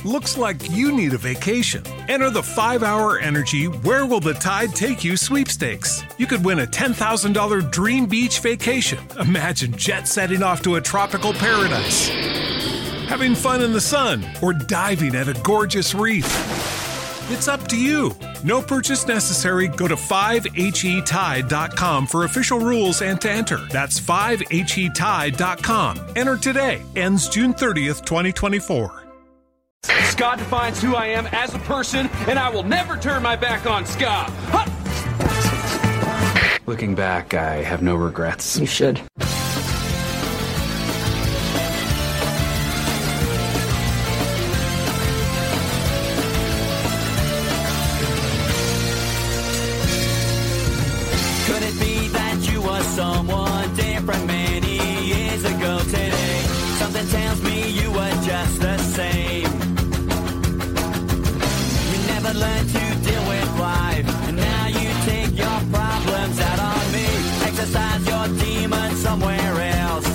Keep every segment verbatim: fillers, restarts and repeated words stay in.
Looks like you need a vacation. Enter the five hour Energy Where Will the Tide Take You sweepstakes. You could win a ten thousand dollars dream beach vacation. Imagine jet setting off to a tropical paradise, having fun in the sun, or diving at a gorgeous reef. It's up to you. No purchase necessary. Go to five H E tide dot com for official rules and to enter. That's five H E tide dot com. Enter today. Ends June thirtieth, twenty twenty-four. Scott defines who I am as a person, and I will never turn my back on Scott. Huh! Looking back, I have no regrets. You should. Could it be that you were someone different many years ago today? Something tells me you were just the same. You never learned to deal with life, and now you take your problems out on me. Exercise your demons somewhere else.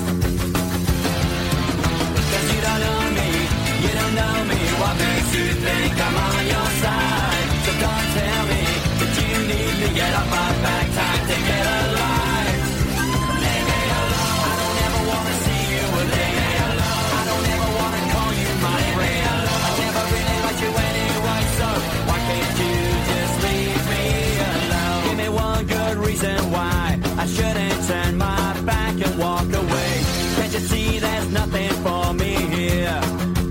Cause you don't know me, you don't know me. What makes you think I'm on your side? So don't tell me that you need to get off my back. Time to get alive. Leave me alone. I don't ever wanna see you leave me alone. I don't ever wanna call you my friend. I never really liked you anyway, so why can't you just leave me alone? Give me one good reason why I shouldn't turn my back and walk away. Can't you see there's nothing for me here?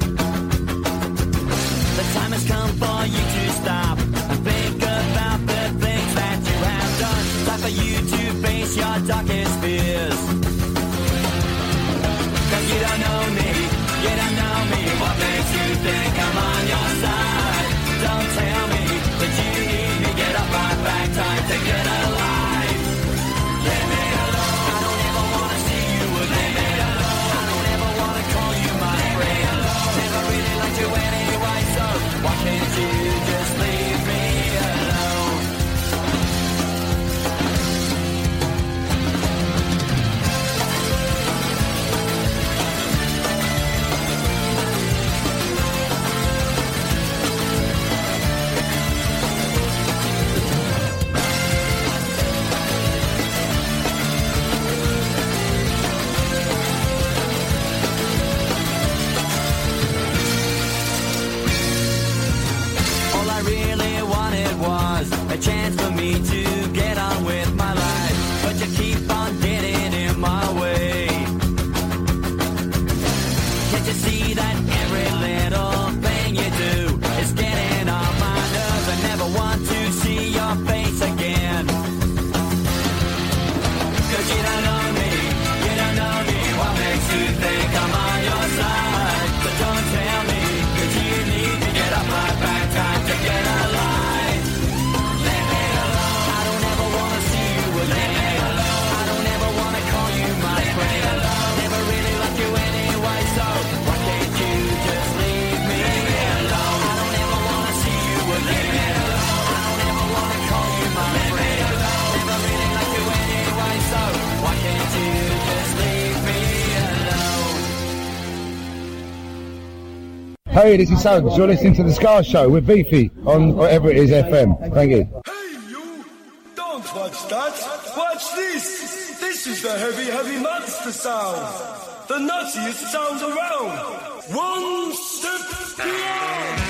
The time has come for you to stop and think about the things that you have done. Time for you to face your darkest fears. Cause you don't know me, you don't know me. What makes you think I'm on your side? Don't tell me that you need me. Get off my back, time to get alive. Leave me alone. I don't ever wanna see you leave me alone. I don't ever wanna call you my friend. Never really liked you anyway, so why can't you just leave me alone? All I really wanted was a chance for me to get on with my life, but you keep on getting in my way. Can't you see that every little thing you do is getting on my nerves? I never want to see your face again. Cause you don't know me, you don't know me. What makes you think I'm on your side? So don't tell me that you need to get off my back. Time to get alive. Leave me alone. I don't ever wanna see you leave me alone. I don't ever wanna call you my friend. Never really liked you anyway, so why can't you just leave me alone? I don't ever wanna see you leave me alone. I don't ever wanna call you my friend. Never really liked you anyway, so why can't you just leave me alone? Hey, this is Suggs. You're listening to The Scar Show with Beefy on whatever it is F M. Thank you. Hey, you! Don't watch that! Watch this! This is the heavy, heavy monster sound! The nuttiest sounds around! One step beyond!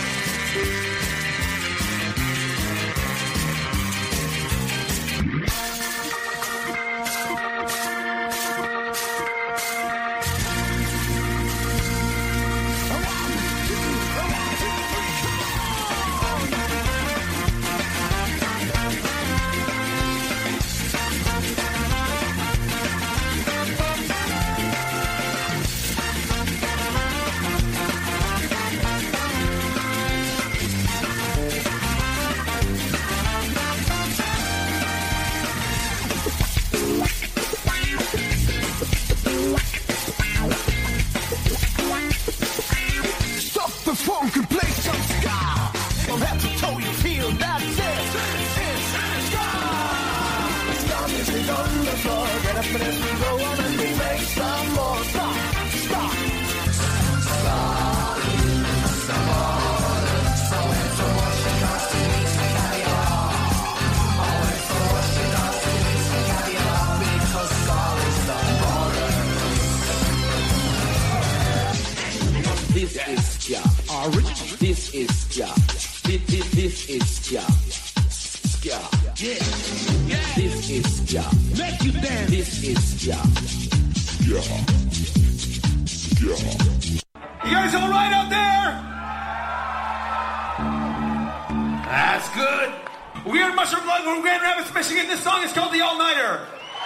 Stop, stop, stop. is Ja. This is Ja. This, this, this is Ja. Ja. Yeah. Yeah. This is Ja. Make you dance. This is Ja. Ja. Ja. You guys all right out there? That's good. We are Mushroom Blood from Grand Rapids, Michigan. This song is called The All Nighter.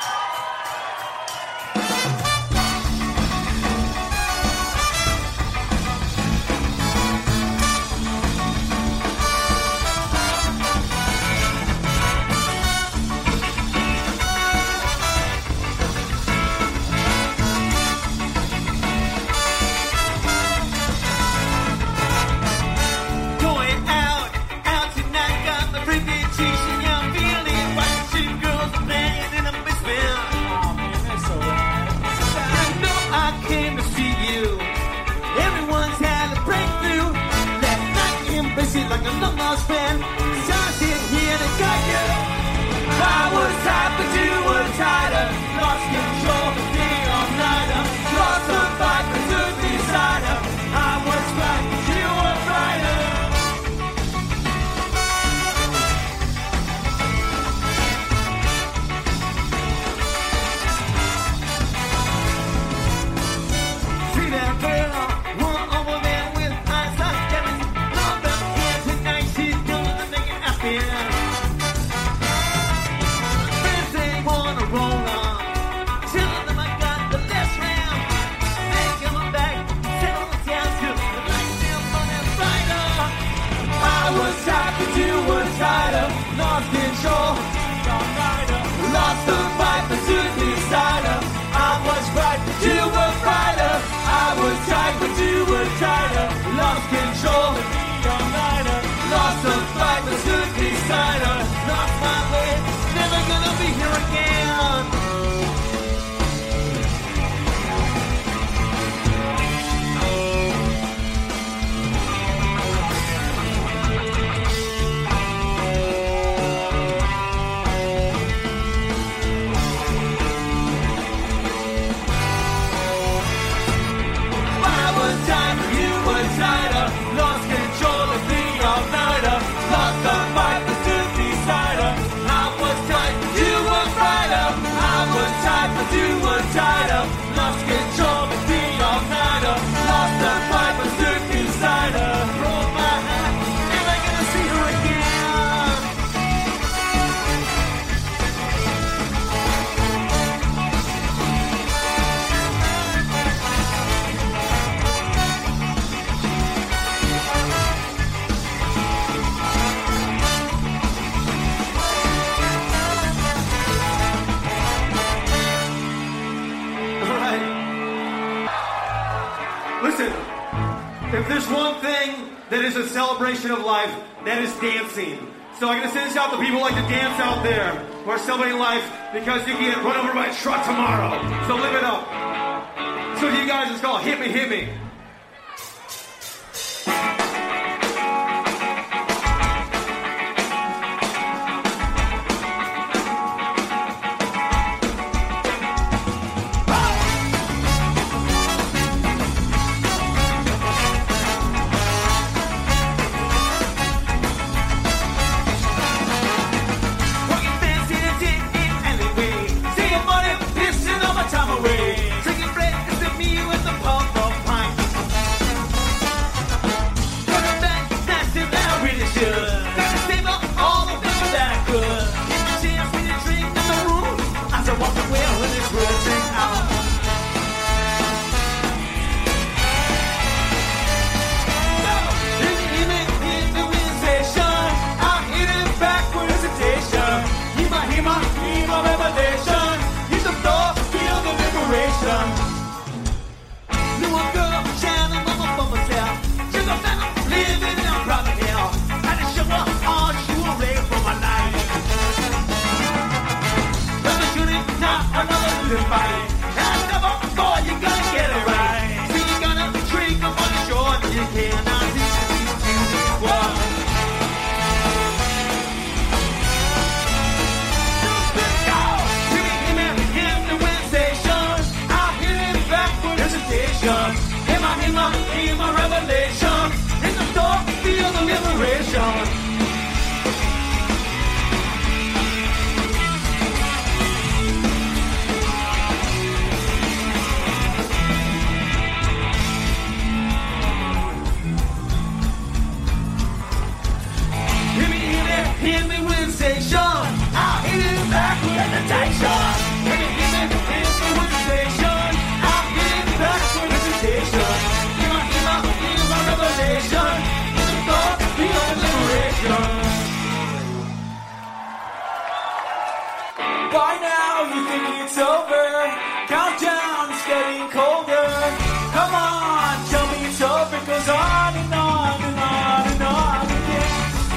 Like a long lost friend, so I sit here to guide you. I was tired, but you were tighter. Lost control of the all-nighter. Lost the fight, but took the cider. I was right, but you were brighter. See that girl, one over there with eyes like diamonds. Friends, they wanna roll on. Tell them I got the last round. They come back, settle the down till the lights still burning brighter. I was tired, but you were tighter. Lost control, lost the fight, but took the cider. I was right, but you were brighter. I was tight, but you were tighter. Lost control, lost the fight, but took the cider. Lost my way, never gonna be here again. I was tired, but you were tighter. Lost control of the all-nighter. Lost the fight, but took the cider. I was tight, but you were brighter. I was tight, but you were tighter. Lost control of the all-nighter. Lost the fight, but took the cider. Roll my hat, never gonna see her again. Listen, if there's one thing that is a celebration of life, that is dancing. So I'm going to send this out to people who like to dance out there who are celebrating life because you can get run over by a truck tomorrow. So live it up. So you guys, it's called Hit Me, Hit Me. Time away. Drinking breakfast with me with the pump of pint. over. Countdown is getting colder. Come on, tell me it's over. It goes on and on and on and on again.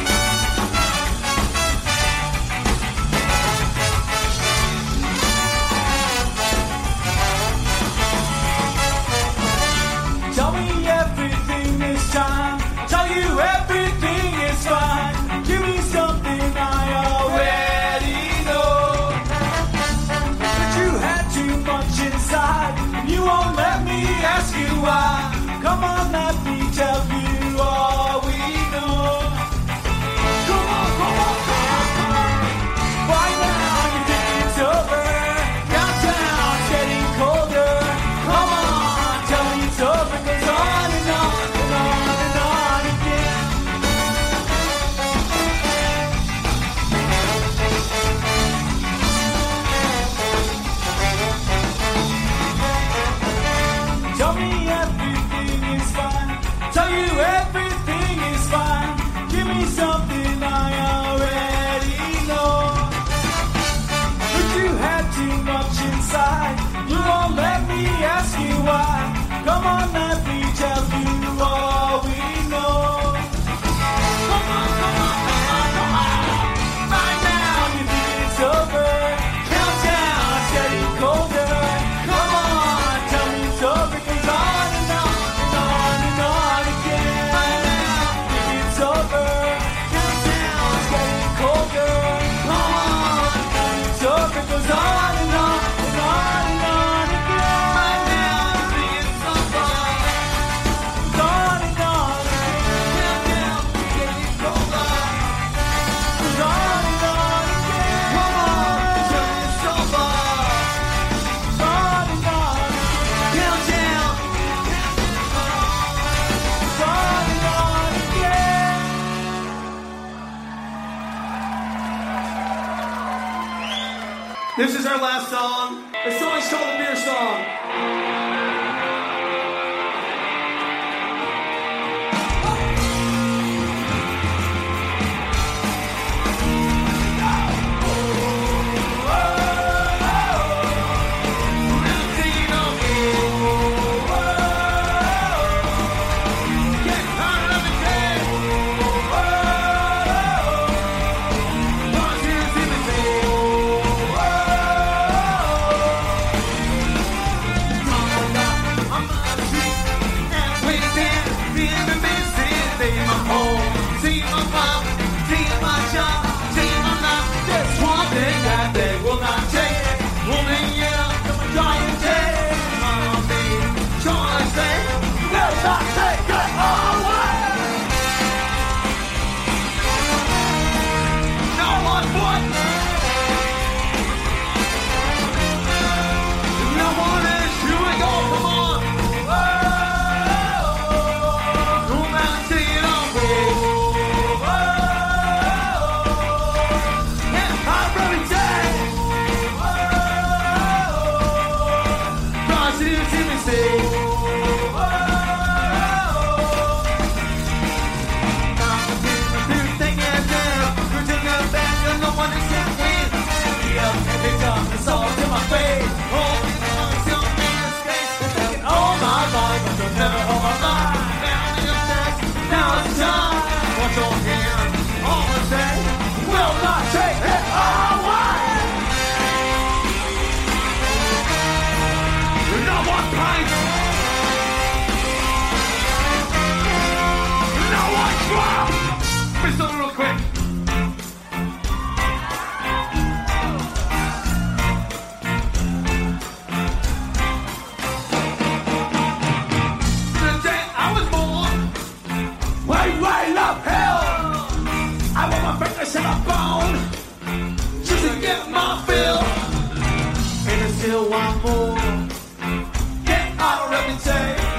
Tell me everything this time. Tell you everything is fine. Give me something I already know. But you had too much inside. You won't let me ask you why. Come on, let me tell you all we know. Come on, come on, come on, come on. Why now you think it's over? Countdown's getting colder. Come on, tell me it's over. It goes on and on and on and on again. Tell me everything is fine. Tell you everything is fine. Give me something I already know. But you had too much inside. You won't let me ask you why. Come on, let me tell you all we know. Come on, come on, come on, come on. Right now you think it's over. Countdown, it's getting colder. Come on, tell me it's over. It goes on and on and on and on again. Right now you think it's over. Countdown, it's getting colder. Come on, tell me it's over. It goes on and on and on and on again. Right now you think it's over. It's on and on again. Countdown, it's getting colder. It's on and on again. Come on, tell me it's over. It's on and on again. Countdown. It's on and on again. This is our last song. The song is called the Beer Song.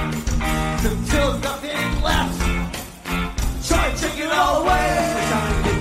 Until there's nothing left. Try to take it all away.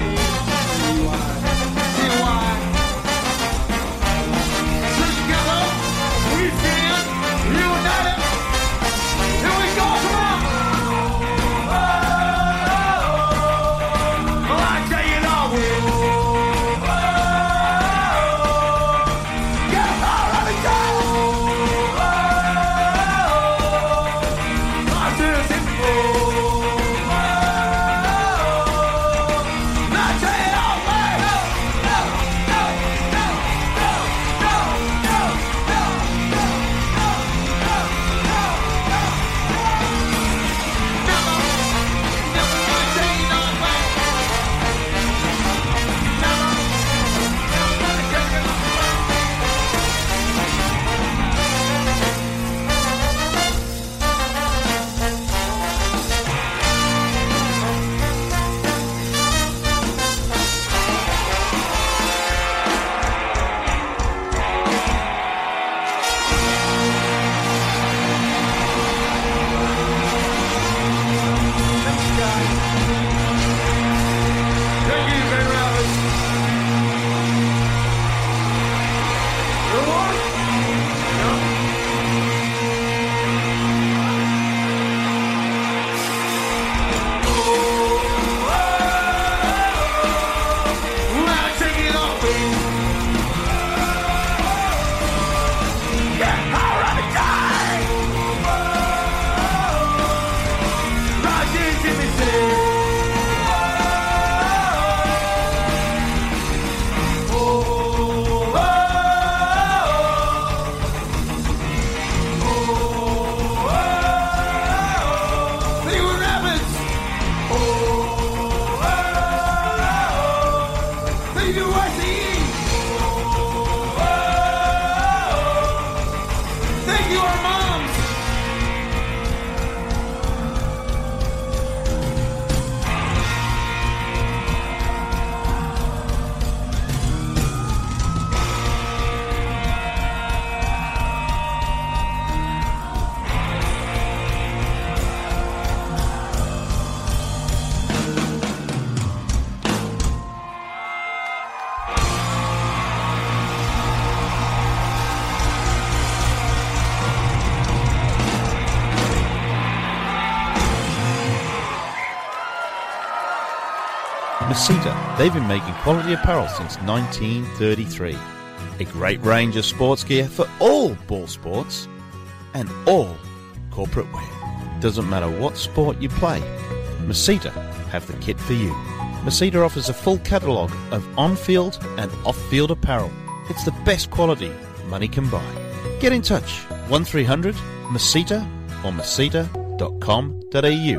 Masita, they've been making quality apparel since nineteen thirty-three. A great range of sports gear for all ball sports and all corporate wear. Doesn't matter what sport you play, Masita have the kit for you. Masita offers a full catalogue of on-field and off-field apparel. It's the best quality money can buy. Get in touch, one three hundred Masita or masita dot com dot a u.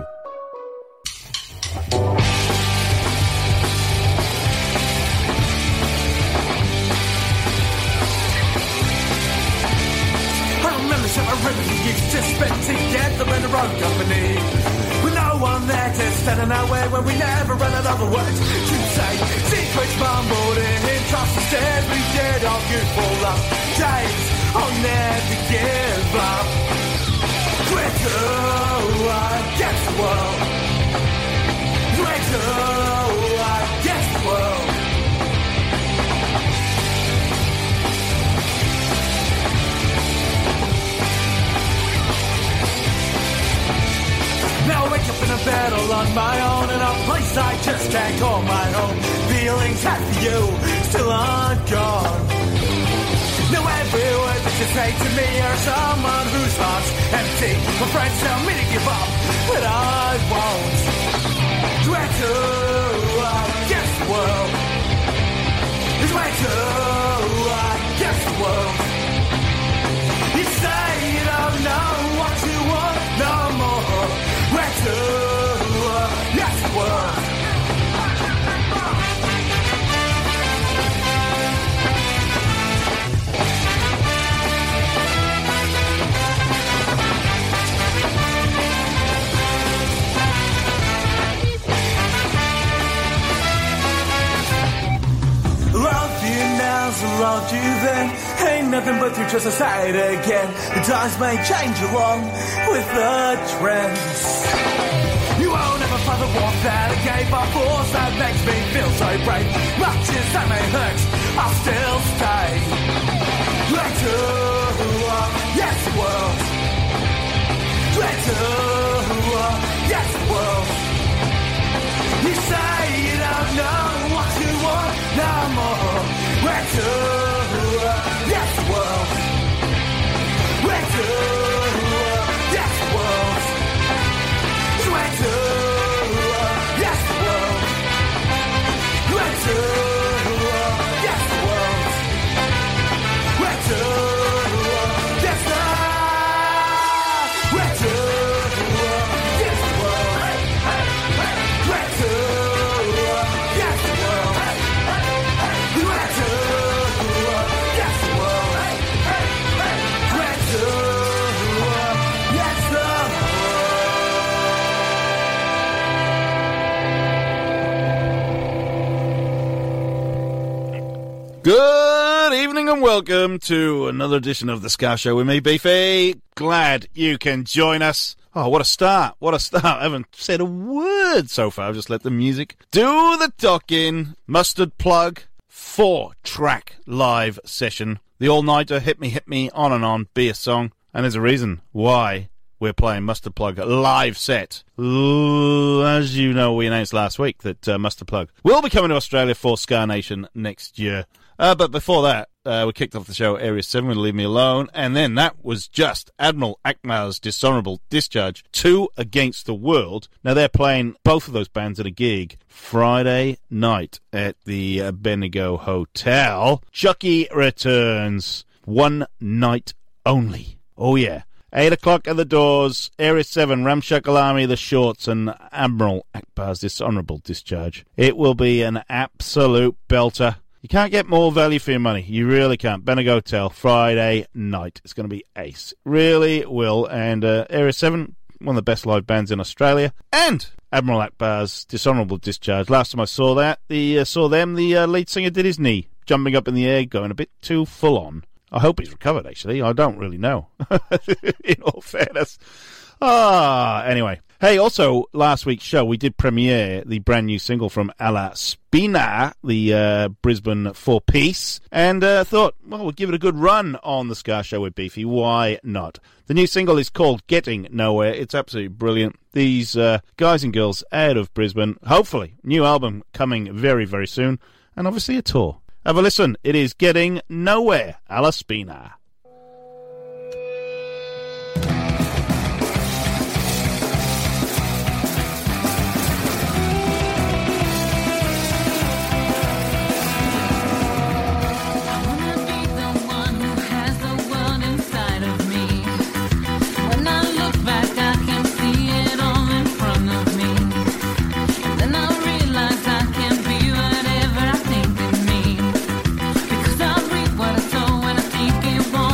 Used to spend together in our own company, with no one there to stand in our way when we never ran out of words to say. Secrets mumbled in trust instead we did our youthful love days. I'll never give up. Twitter against the world. Twitter against the world. Now I wake up in a bed all on my own, in a place I just can't call my own. Feelings had for you still aren't gone. Now every word that you say to me are someone whose heart's empty. My friends tell me to give up, but I won't. Where to against the world? Is where to against the world? You say you don't know what you want no more. Where to against the world? Loved you now, so loved you then. Ain't nothing but through just a side again. The times may change along with the trends. You won't ever find the warmth that I gave our force that makes me feel so brave. Much as that may hurt, I'll still stay. Later, yes, world. Later, yes, world. You say you don't know what you want no more. Where to? Yes, world. Where to? Yes, world. Where to? Yes, world. Where to? Yes, world. Where to? Yes, world. Where to? Yes, world. Where to? Yes, world. Where to? Yes, world. Where to? Yes, world. Good evening and welcome to another edition of the Scar Show with me, Beefy. Glad you can join us. Oh, what a start. What a start. I haven't said a word so far. I've just let the music do the talking. Mustard Plug, four-track live session. The all-nighter, Hit Me, Hit Me, On and On, Be a Song. And there's a reason why we're playing Mustard Plug live set. As you know, we announced last week that uh, Mustard Plug will be coming to Australia for Scar Nation next year. Uh, but before that, uh, we kicked off the show Area seven with Leave Me Alone, and then that was just Admiral Akbar's Dishonourable Discharge, Two Against the World. Now, they're playing both of those bands at a gig Friday night at the uh, Bendigo Hotel. Chucky returns, one night only. Oh, yeah. Eight o'clock at the doors, Area seven, Ramshackle The Shorts, and Admiral Akbar's Dishonourable Discharge. It will be an absolute belter. You can't get more value for your money. You really can't. Bendigo Hotel, Friday night. It's going to be ace. Really will. And uh, Area seven, one of the best live bands in Australia. And Admiral Akbar's Dishonourable Discharge. Last time I saw that, the uh, saw them, the uh, lead singer did his knee, jumping up in the air, going a bit too full on. I hope he's recovered, actually. I don't really know, in all fairness. Ah, anyway. Hey, also, last week's show, we did premiere the brand new single from Alla Spina, the uh, Brisbane four-piece, and uh, thought, well, we'll give it a good run on the Ska Show with Beefy. Why not? The new single is called Getting Nowhere. It's absolutely brilliant. These uh, guys and girls out of Brisbane, hopefully, new album coming very, very soon, and obviously a tour. Have a listen. It is Getting Nowhere, Alla Spina. What I saw when I think it was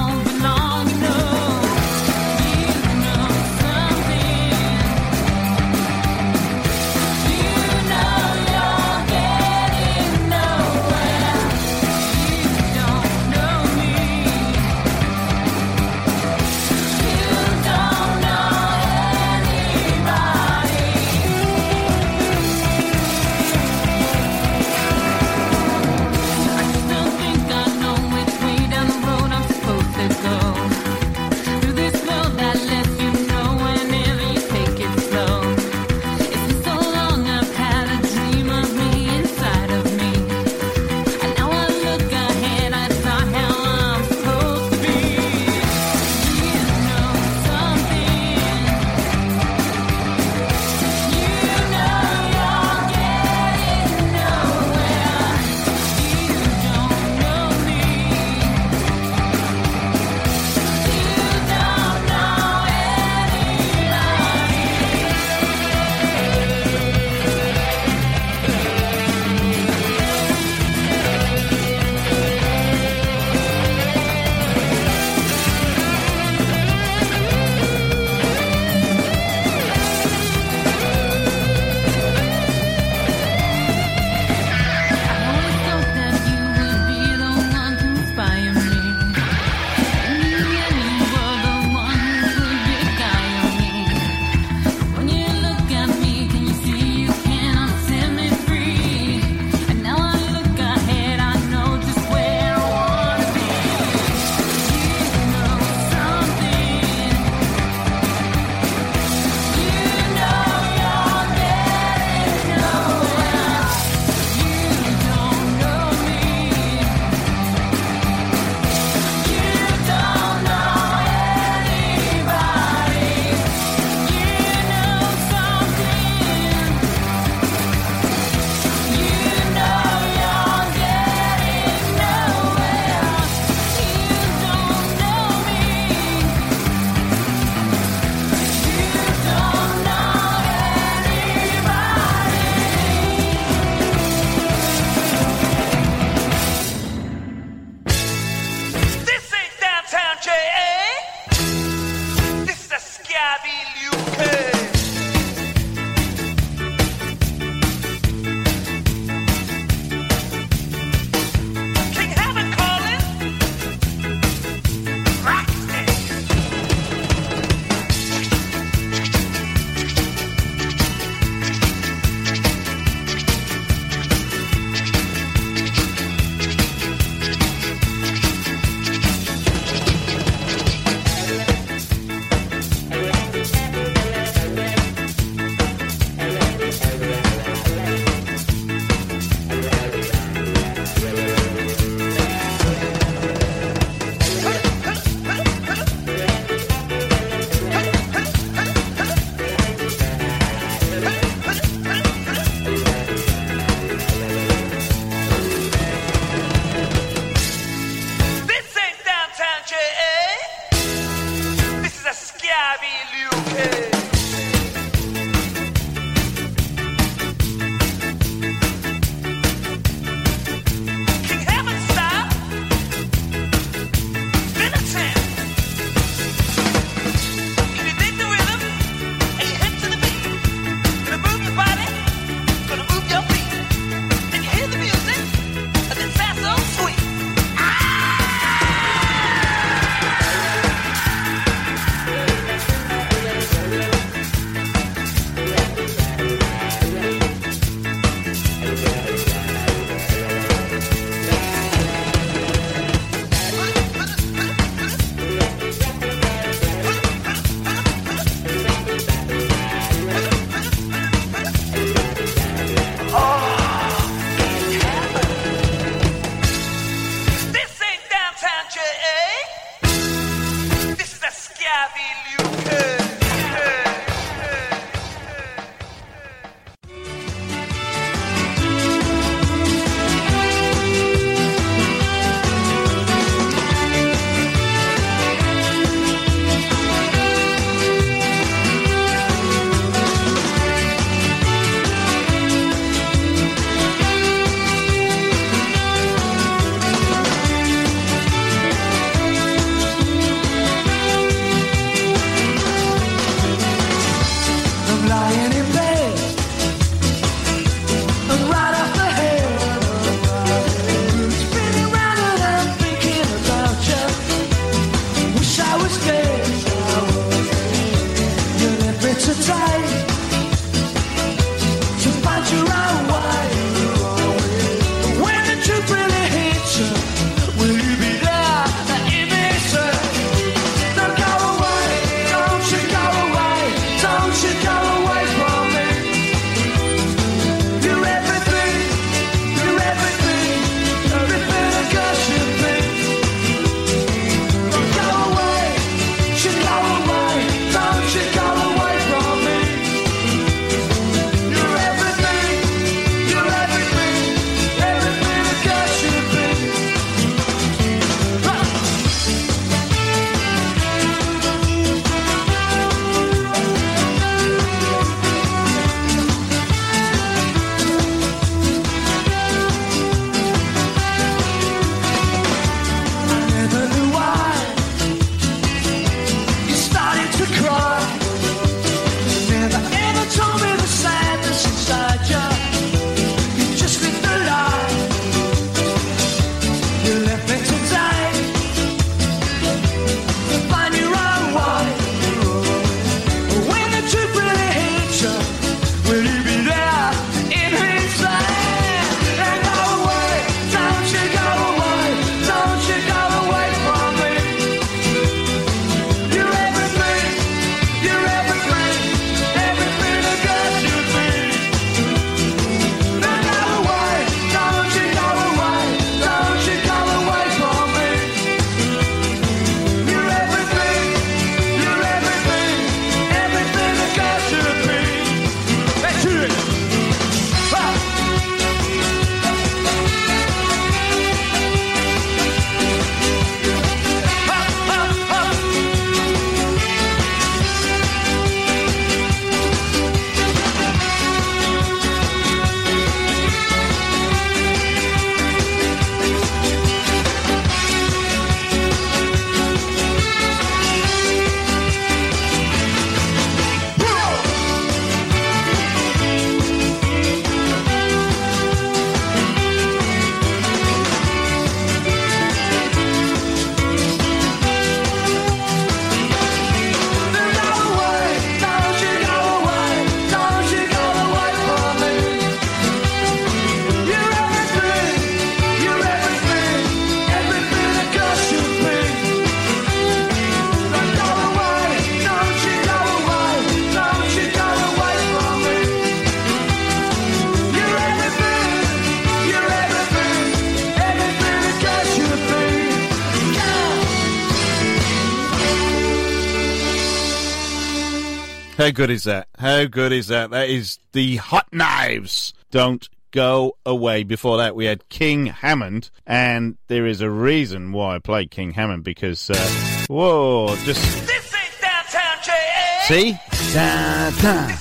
How good is that? How good is that? That is the Hot Knives. Don't go away. Before that, we had King Hammond, and there is a reason why I played King Hammond, because, uh, whoa, just... This ain't downtown J A. See? Downtown.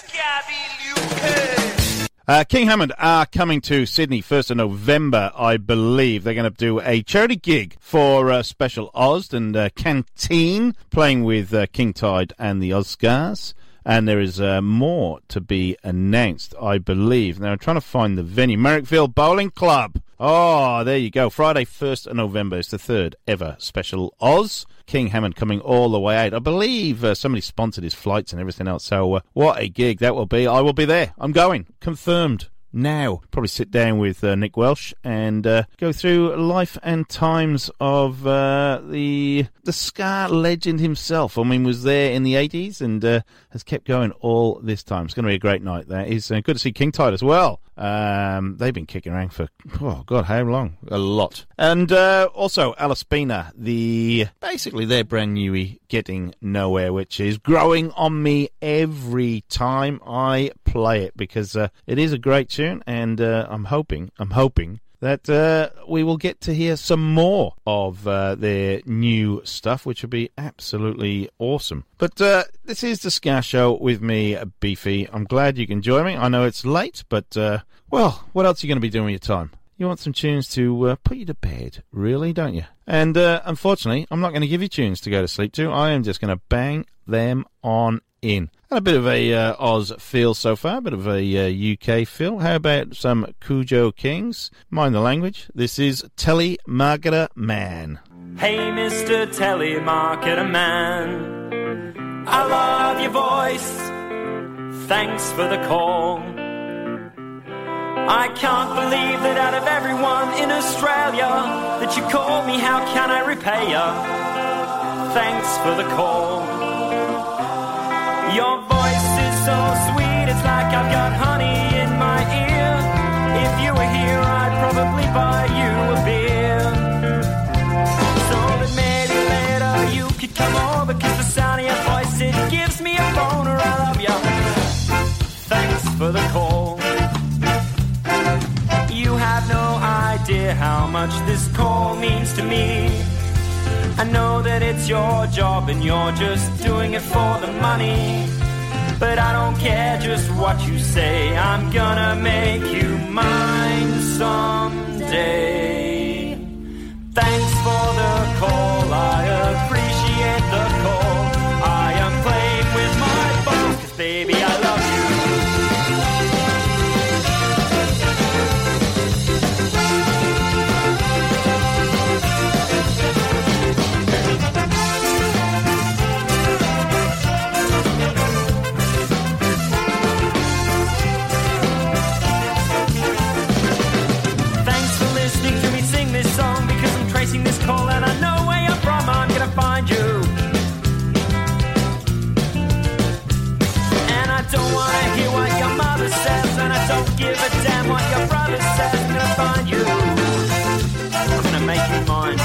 Uh, King Hammond are coming to Sydney first of November, I believe. They're going to do a charity gig for uh, Special Oz and uh, Canteen, playing with uh, King Tide and the Oscars. And there is uh, more to be announced, I believe. Now, I'm trying to find the venue. Merrickville Bowling Club. Oh, there you go. Friday, first of November. It's the third ever Special Oz. King Hammond coming all the way out. I believe uh, somebody sponsored his flights and everything else. So uh, what a gig that will be. I will be there. I'm going. Confirmed. Now, probably sit down with uh, Nick Welsh and uh, go through life and times of uh, the the ska legend himself. I mean, was there in the eighties and uh, has kept going all this time. It's going to be a great night. That is uh, good to see King Tide as well. Um, they've been kicking around for, oh God, how long? A lot. And uh, also Alice Spina, the basically their brand newie Getting Nowhere, which is growing on me every time I play it, because uh, it is a great tune, and uh, I'm hoping, I'm hoping that uh, we will get to hear some more of uh, their new stuff, which would be absolutely awesome. But uh, this is the Ska Show with me, Beefy. I'm glad you can join me. I know it's late, but, uh, well, what else are you going to be doing with your time? You want some tunes to uh, put you to bed, really, don't you? And uh, unfortunately, I'm not going to give you tunes to go to sleep to. I am just going to bang them on in. And a bit of a uh, Oz feel so far, a bit of a uh, U K feel. How about some Cujo Kings? Mind the language. This is Telemarketer Man. Hey, Mister Telemarketer Man, I love your voice. Thanks for the call. I can't believe that out of everyone in Australia that you called me. How can I repay you? Thanks for the call. Your voice is so sweet, it's like I've got honey in my ear. If you were here, I'd probably buy you a beer. So that maybe later you could come over, 'cause the sound of your voice, it gives me a boner. I love you. Thanks for the call. You have no idea how much this call means to me. I know that it's your job and you're just doing it for the money, but I don't care just what you say. I'm gonna make you mine someday. Thanks for the call, I appreciate the call. I am playing with my phone, 'cause baby I love you. This call and I know where you're from, I'm gonna find you. And I don't wanna hear what your mother says, and I don't give a damn what your brother says. I'm gonna find you, I'm gonna make you mine.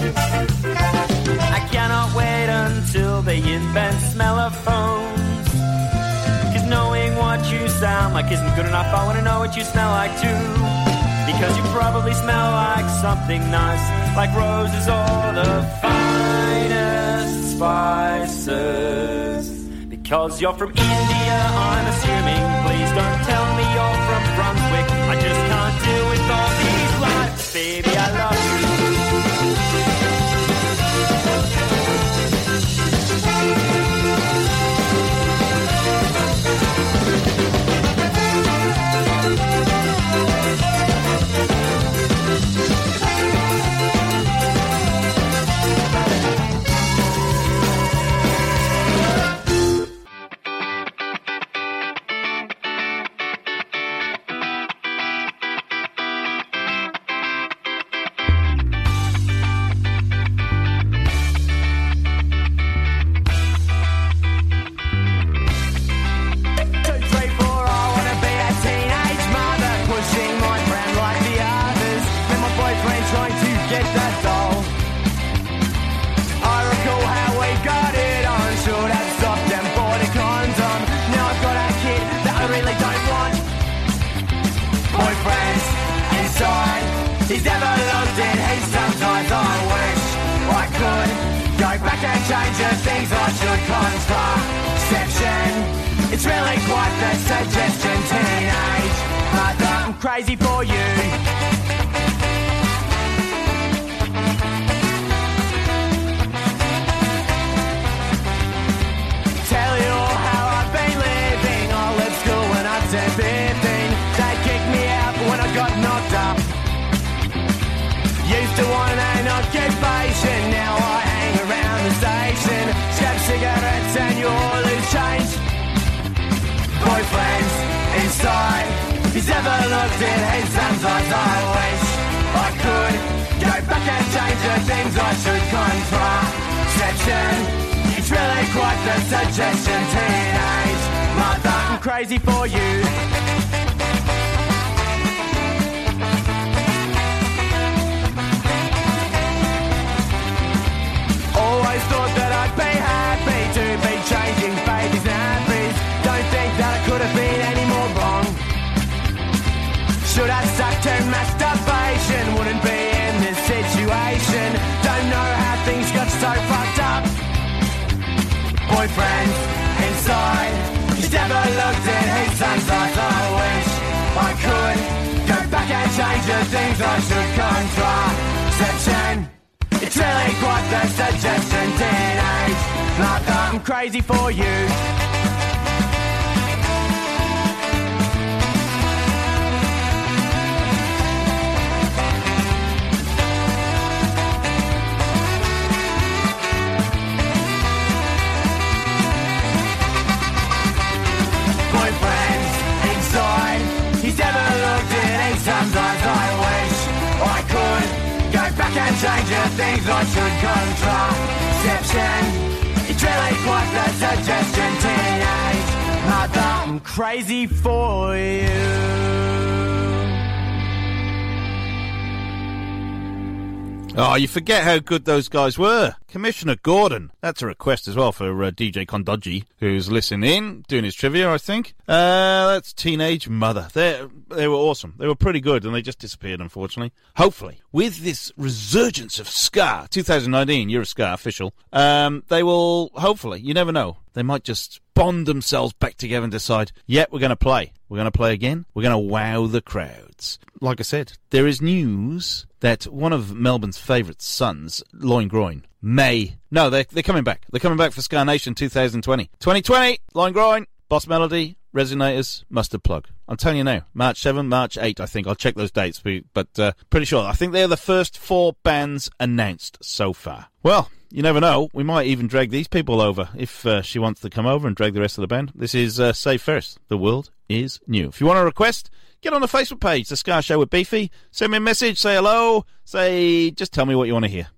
I cannot wait until they invent smellophones, 'cause knowing what you sound like isn't good enough. I wanna know what you smell like too, because you probably smell like something nice, like roses or the finest spices. Because you're from India, I'm assuming. Please don't tell me you're from Brunswick. I just can't deal with all these lies. Baby, I love you. back and change the things I should. Contraception, it's really quite the suggestion. Teenage mother, I'm crazy for you. Tell you all how I've been living. I left school when I turned fifteen. They kicked me out when I got knocked up. Used to want an occupation, now I hang around the station. Scrap cigarettes and you all lose change. Boyfriends inside, he's never looked in his son's eyes. I wish I could go back and change the things I should. Contraception, it's really quite the suggestion. Teenage mother, I'm crazy for you. Always thought that I'd be happy to be changing babies' nappies. Don't think that I could have been any more wrong. Should have stuck to masturbation, wouldn't be in this situation. Don't know how things got so fucked up. Boyfriend inside, he's never looked in his son's eyes. I wish I could go back and change the things I should. Contraception, it's really quite the suggestion. Teenage mother, I'm crazy for you. Boyfriends inside, he's never looked in his son's eyes. I wish I could go back and change the things I should. Contraception, it's really quite the suggestion. Teenage mother, I'm crazy for you. Oh, you forget how good those guys were. Commissioner Gordon. That's a request as well for uh, D J Kondoji, who's listening in, doing his trivia, I think. Uh, that's Teenage Mother. They they were awesome. They were pretty good, and they just disappeared, unfortunately. Hopefully, with this resurgence of ska, twenty nineteen, Year of Ska official, um, they will, hopefully, you never know, they might just bond themselves back together and decide, yeah, we're going to play. We're going to play again. We're going to wow the crowds. Like I said, there is news that one of Melbourne's favourite sons, Loin Groin, may... No, they're, they're coming back. They're coming back for Ska Nation twenty twenty. twenty twenty, Loin Groin, Boss Melody, Resonators, Mustard Plug. I'm telling you now, March seventh, March eighth, I think. I'll check those dates, but uh, pretty sure. I think they're the first four bands announced so far. Well, you never know. We might even drag these people over if uh, she wants to come over and drag the rest of the band. This is uh, Save First. The world is new. If you want a request, get on the Facebook page, The Ska Show with Beefy. Send me a message, say hello, say, just tell me what you want to hear.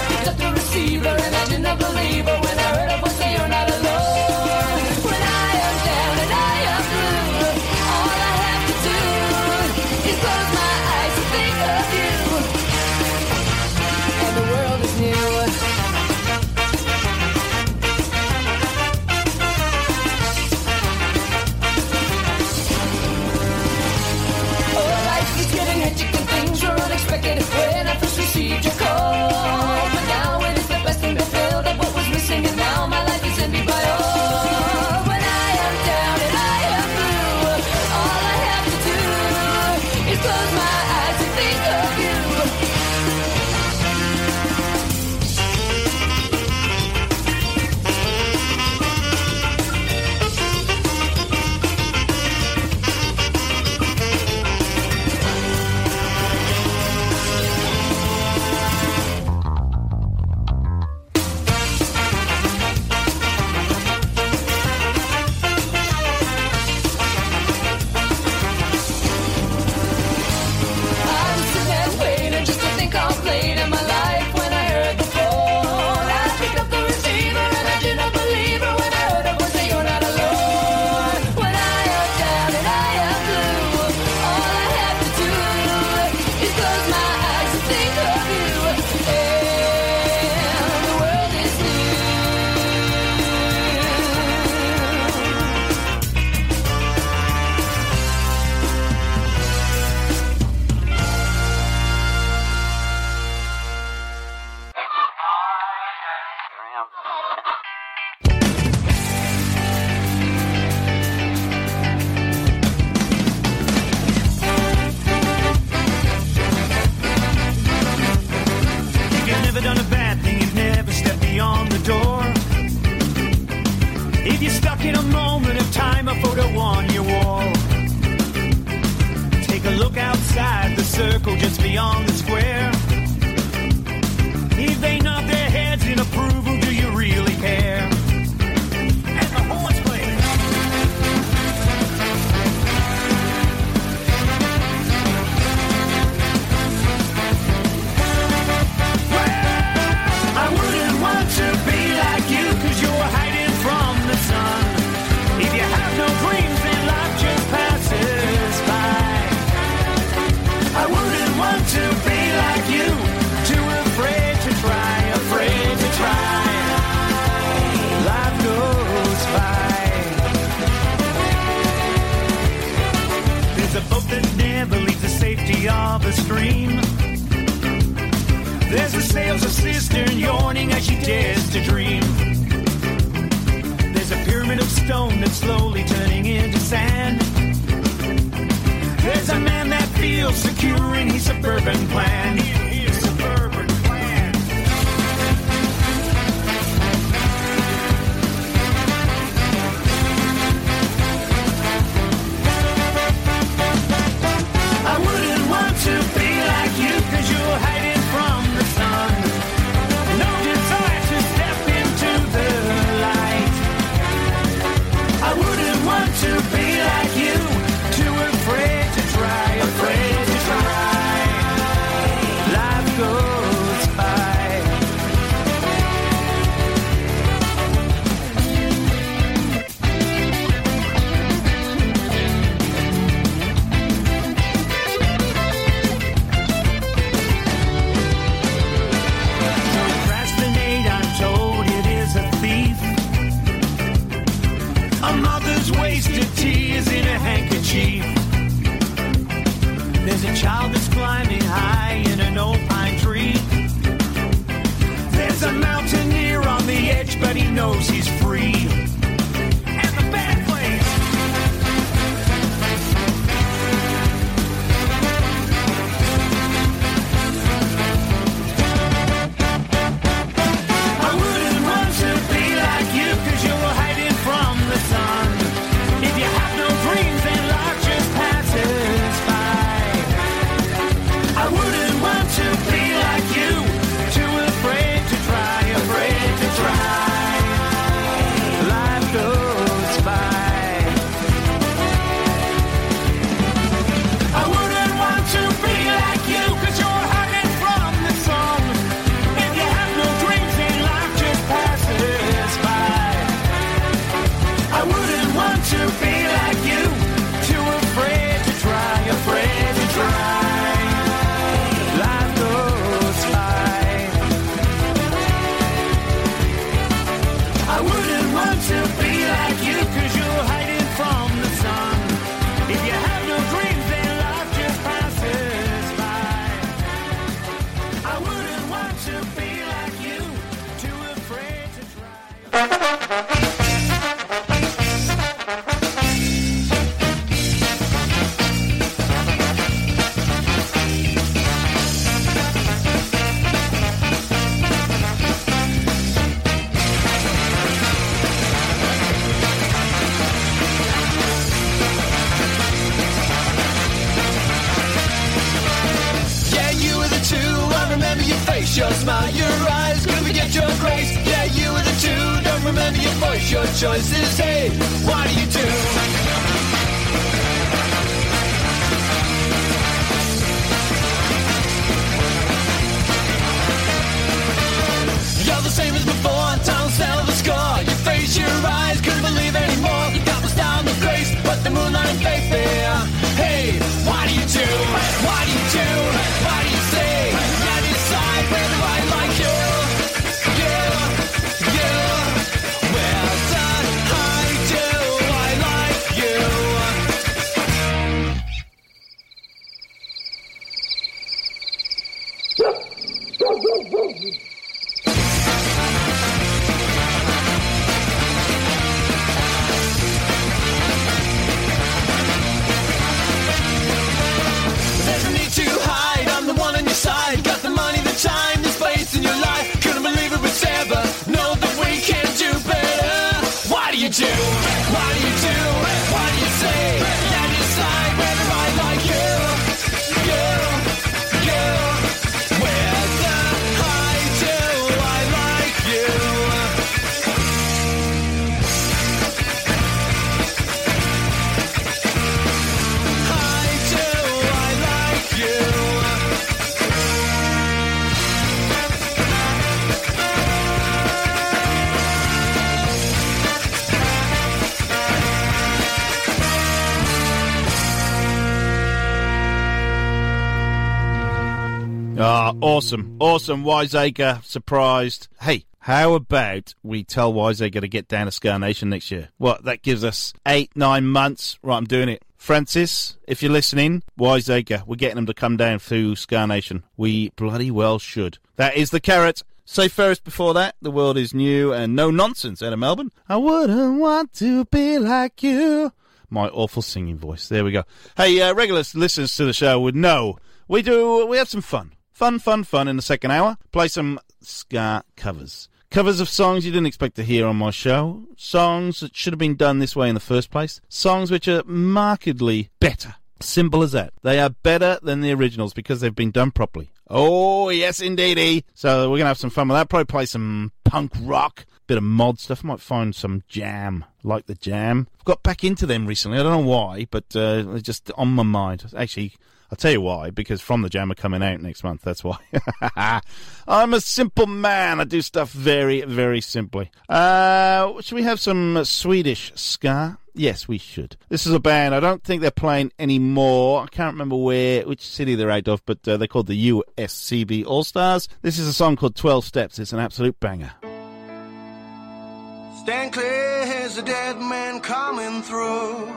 Believer, imagine a believer when I heard a voice say you're not alone. When I If you're stuck in a moment of time, a photo on your wall. Take a look outside the circle just beyond the square. If they nod their heads in approval, do you really care? And the horns play. Well, I wouldn't want to be like you, 'cause you're hiding from the sun. If you have no dreams, then life just passes by. I wouldn't want to be like you, too afraid to try, afraid to try. Life goes by. There's a boat that never leaves the safety of a stream. There's a sails a cistern yawning as she dares to dream. There's a pyramid of stone that's slowly turning into sand. There's a man that feels secure in his suburban plan. His suburban plan. I wouldn't want to be like you, 'cause you're hiding from the sun. No desire to step into the light. I wouldn't want to be like you, too afraid to try, afraid to try. Life goes by. Procrastinate, I'm told it is a thief. A mother's wasted tears in a handkerchief. There's a child that's climbing high in an old pine tree. There's a mountaineer on the edge, but he knows he's free. And the band plays. I wouldn't want to be like you, 'cause you're hiding from the sun. If you have no dreams, then life just passes by. I wouldn't want to be like you, too afraid to try, afraid to try. Life goes by. I wouldn't want to be like you, 'cause you're hiding from the sun. If you have no dreams, then life just passes by. I wouldn't want to be like you, too afraid to try, afraid to try. Life goes by. I wouldn't want to be like you, 'cause you're hiding from the sun. If you have no dreams, then life just passes by. I wouldn't want to be like you, too afraid to try. Yeah, you were the two. I remember your face, your smile, your eyes. Could forget your grace. Yeah, you were the two. Don't remember your voice, your choices. Hey, what do you do? You're the same as before. Time will settle the score. Your face, your eyes. Couldn't believe anymore. You got the style and the grace, but the moonlight and faith there. Hey, what do you do? What do you do? What do you say? And decide whether I like you. You, you. Well done, I do. I like you. Awesome. Awesome. Wiseacre, surprised. Hey, how about we tell Wiseacre to get down to Ska Nation next year? What, that gives us eight, nine months? Right, I'm doing it. Francis, if you're listening, Wiseacre, we're getting them to come down through Ska Nation. We bloody well should. That is the carrot. Say first before that, The World Is New and No Nonsense out of Melbourne. I wouldn't want to be like you. My awful singing voice. There we go. Hey, uh, regular listeners to the show would know we do, we have some fun. Fun, fun, fun in the second hour. Play some ska covers. Covers of songs you didn't expect to hear on my show. Songs that should have been done this way in the first place. Songs which are markedly better. Simple as that. They are better than the originals because they've been done properly. Oh, yes, indeedy. So we're going to have some fun with that. Probably play some punk rock, bit of mod stuff. I might find some Jam, like the Jam. I've got back into them recently. I don't know why, but uh, they're just on my mind. Actually, I'll tell you why, because From the Jam are coming out next month, that's why. I'm a simple man. I do stuff very, very simply. Uh, should we have some Swedish ska? Yes, we should. This is a band. I don't think they're playing anymore. I can't remember where, which city they're out of, but uh, they're called the U S C B All-Stars. This is a song called twelve steps. It's an absolute banger. Stand clear, here's a dead man coming through.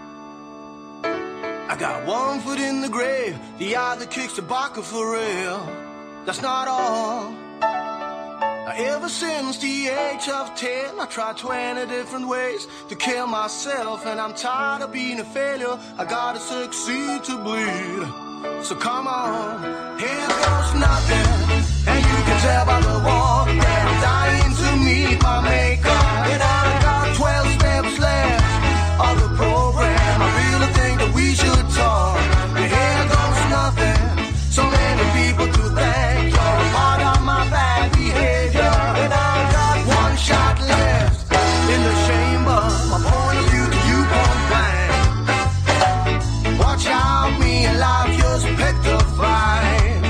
I got one foot in the grave, the other kicks the bucket for real. That's not all. Ever since the age of ten, I tried twenty different ways to kill myself, and I'm tired of being a failure. I gotta succeed to bleed. So come on, here goes nothing, and you can tell by the walk that I'm dying to meet my maker. And I got twelve steps left of the program. I really think that we should talk. And here goes nothing, so many people to thank. You're a part of my bad behavior. And I got one shot left in the chamber. My point of view to you point blank. Watch out, me and life just picked a fight.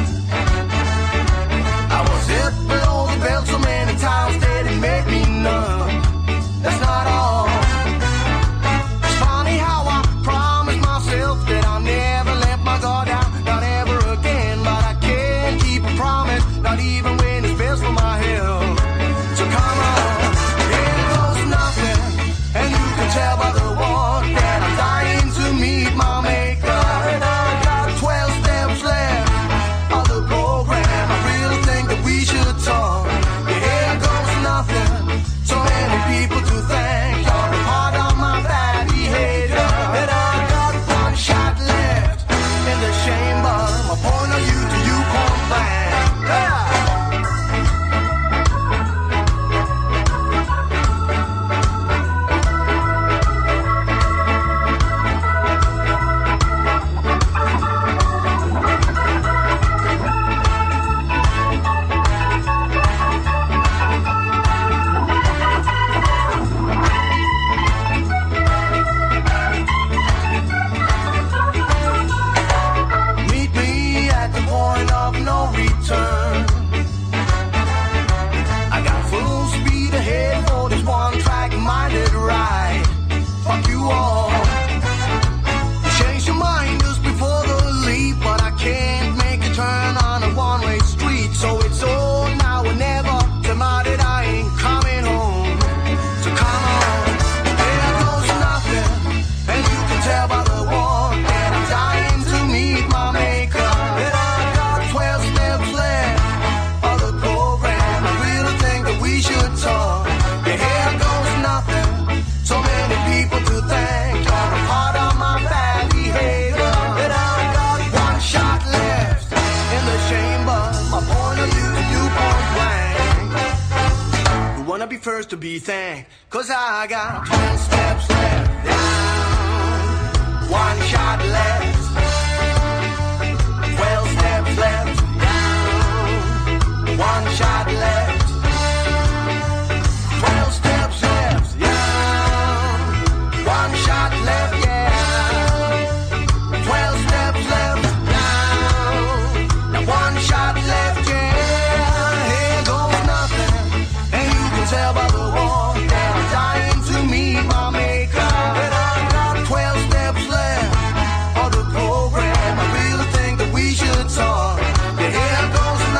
I was hit below the belt so many times that it made me numb. That's not all. It's funny how I promised myself that I'll never let my guard down, not ever again. But I can't keep a promise, not even when it's best for my health. So come on, here goes nothing, and you can tell by the walk that I'm dying to meet my maker. And I got twelve steps left of the program. I really think that we should talk. Yeah, here goes nothing, so many people to thank. You're a part of my bad behavior. And I got one shot left in the chamber. My point of view to you point blank. Yeah. Meet me at the point of no return. I got full speed ahead for this one-track-minded ride. Fuck you all. You changed your mind just before the leap, but I can't make a turn on a one-way street. So it's all now or never. Tonight I ain't coming home. So come on, there goes nothing, and you can tell by the walk that I'm dying to meet my maker. And I got twelve steps left of the program. I really think that we should talk. Yeah, here goes nothing, so many people to thank. You're a part of my bad behavior. And I got one shot left in the chamber. My point of view to you point blank. You wanna be first to be thanked, cause I got twelve steps left down, one shot left, twelve steps left down, one shot left, twelve steps left down, one shot left, yeah, twelve steps left down, now one shot left, yeah, here goes nothing, and you can tell by the walk that I'm dying to meet my maker. And I got twelve steps left of the program. I really think that we should talk. Yeah, here goes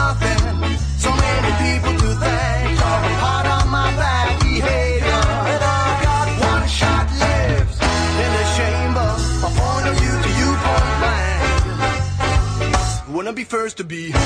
be first to be.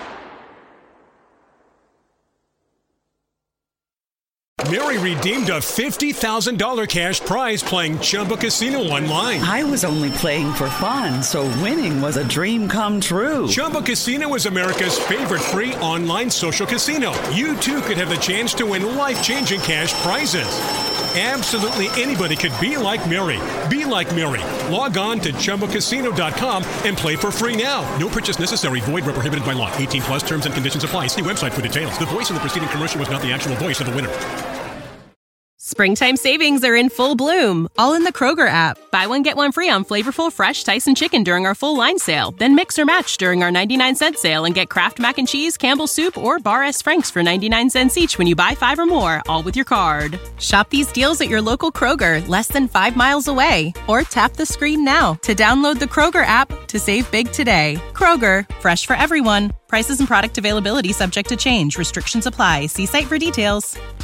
Mary redeemed a fifty thousand dollars cash prize playing Chumba Casino online. I was only playing for fun, so winning was a dream come true. Chumba Casino is America's favorite free online social casino. You, too, could have the chance to win life-changing cash prizes. Absolutely anybody could be like Mary. Be like Mary. Log on to Chumba Casino dot com and play for free now. No purchase necessary. Void where prohibited by law. eighteen plus terms and conditions apply. See website for details. The voice in the preceding commercial was not the actual voice of the winner. Springtime savings are in full bloom, all in the Kroger app. Buy one, get one free on flavorful, fresh Tyson chicken during our full line sale. Then mix or match during our ninety-nine cent sale and get Kraft Mac and Cheese, Campbell's Soup, or Bar S. Frank's for ninety-nine cents each when you buy five or more, all with your card. Shop these deals at your local Kroger, less than five miles away. Or tap the screen now to download the Kroger app to save big today. Kroger, fresh for everyone. Prices and product availability subject to change. Restrictions apply. See site for details.